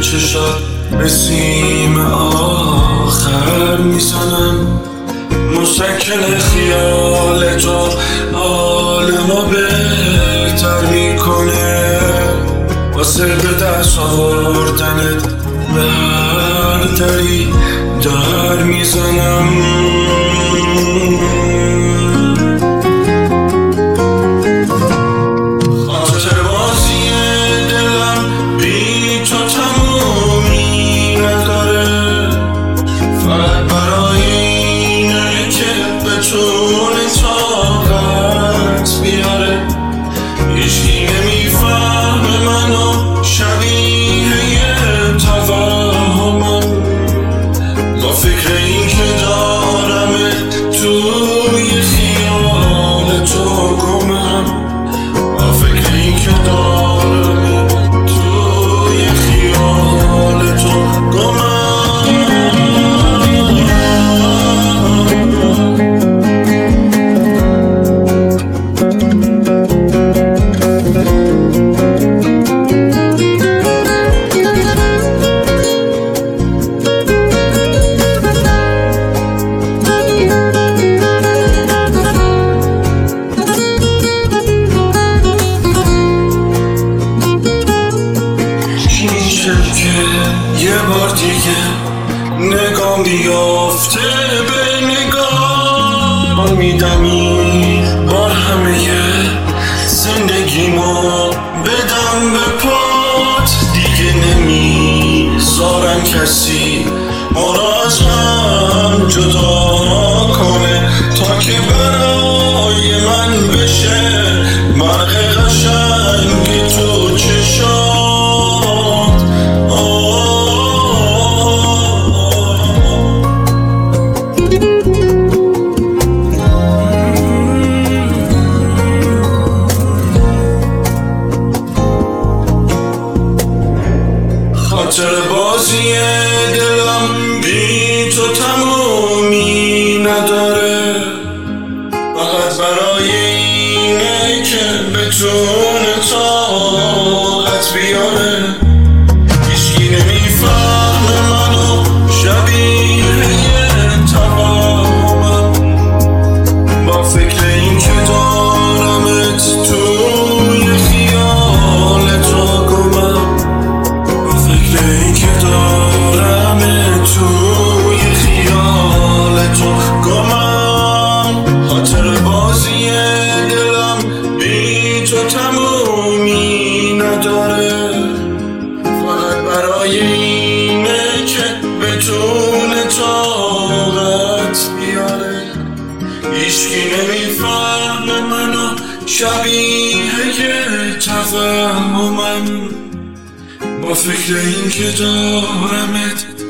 چشات به سیم آخر میزنم. مسکن خیال تو حال ما بهتر میکنه، واسه به دست آوردنت به هر دری در میزنم. خاطر بازی دلم بی تو تمومی نداره، فقط برای اینه که بتونه طاقت بیاره. هیچکی نمیفهمه منو شبیه توهمم، با فکر این که دارمه توی خیال تو گمم، با فکر این که دارمه توی خیال تو گمم. یه بار دیگه نگام بیافته به نگاه، بار میدمی بار همه زندگیمو بدم به پات. دیگه نمیذارم کسی ما را از هم جدا کنه، تا که برای من بشه برق قشنگی تو چشات. خاطر بازی دلم بی تو تمومی نداره، فقط برای اینه که بتونه طاقت بیاره. هیچکی نمیفهمه منو شبیه توهمم، با فکر این که دارمت توی خیال تو گمم، این که دارم توی خیال تو گمم. خاطر بازی دلم بی تو تمومی نداره، فقط برای اینه که بتونه طاقت بیاره. هیچکی نمیفهمه منو شبیه توهمم، با فکر این که دارمت